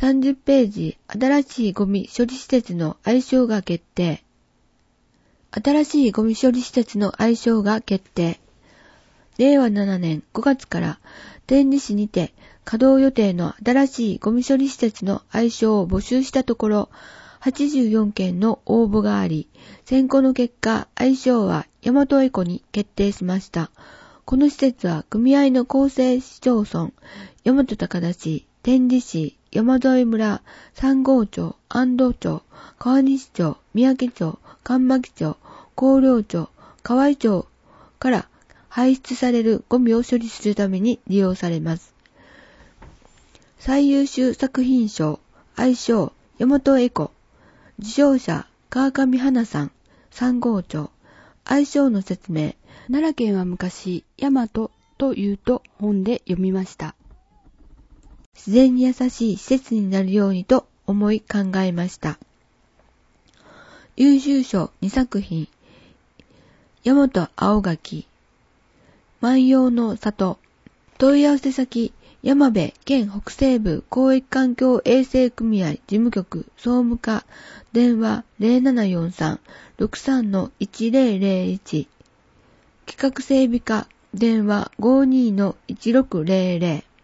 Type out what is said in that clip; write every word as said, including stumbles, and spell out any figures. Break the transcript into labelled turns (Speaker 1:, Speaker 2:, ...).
Speaker 1: さんじゅっページ、新しいゴミ処理施設の愛称が決定。新しいゴミ処理施設の愛称が決定。れいわななねんごがつから天理市にて稼働予定の新しいゴミ処理施設の愛称を募集したところ、はちじゅうよんけんの応募があり、選考の結果、愛称は大和エコに決定しました。この施設は組合の構成市町村、大和高田市、天理市、山添村、三郷町、安藤町、川西町、三宅町、神巻町、広陵町、河合町から排出されるゴミを処理するために利用されます。最優秀作品賞、愛称、大和エコ。受賞者、川上花さん、三郷町。愛称の説明。奈良県は昔、大和というと本で読みました。自然に優しい施設になるようにと思い考えました。優秀賞にさくひん。大和青柿。万葉の里。問い合わせ先、山部県北西部広域環境衛生組合事務局総務課。電話 ゼロななよんさん ろくさん いちゼロゼロいち。企画整備課。電話 ごじゅうに いちろくゼロゼロ。